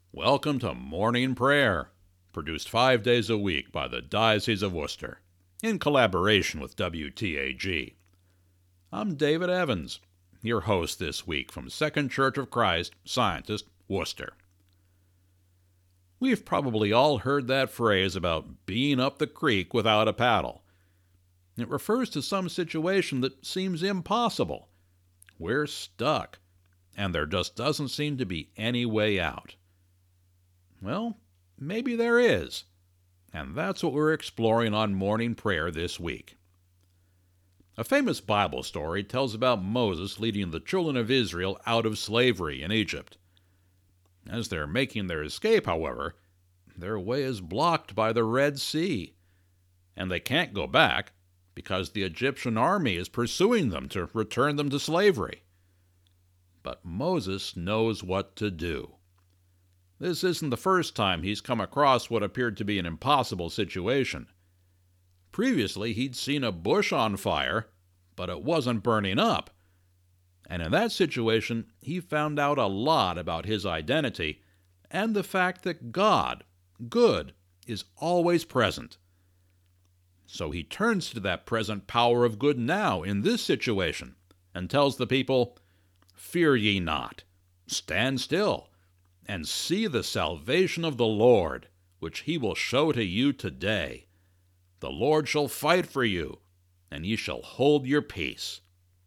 Welcome to Morning Prayer, produced 5 days a week by the Diocese of Worcester, in collaboration with WTAG. I'm David Evans, your host this week from Second Church of Christ, Scientist, Worcester. We've probably all heard that phrase about being up the creek without a paddle. It refers to some situation that seems impossible. We're stuck, and there just doesn't seem to be any way out. Well, maybe there is, and that's what we're exploring on Morning Prayer this week. A famous Bible story tells about Moses leading the children of Israel out of slavery in Egypt. As they're making their escape, however, their way is blocked by the Red Sea, and they can't go back because the Egyptian army is pursuing them to return them to slavery. But Moses knows what to do. This isn't the first time he's come across what appeared to be an impossible situation. Previously, he'd seen a bush on fire, but it wasn't burning up. And in that situation, he found out a lot about his identity and the fact that God, good, is always present. So he turns to that present power of good now in this situation and tells the people, "Fear ye not, stand still, and see the salvation of the Lord, which he will show to you today. The Lord shall fight for you, and ye shall hold your peace."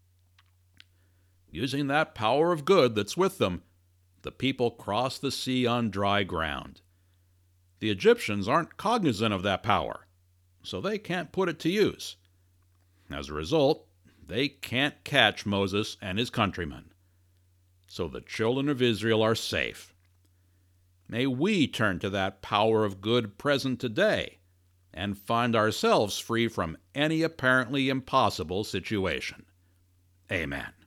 Using that power of good that's with them, the people cross the sea on dry ground. The Egyptians aren't cognizant of that power, so they can't put it to use. As a result, they can't catch Moses and his countrymen. So the children of Israel are safe. May we turn to that power of good present today and find ourselves free from any apparently impossible situation. Amen.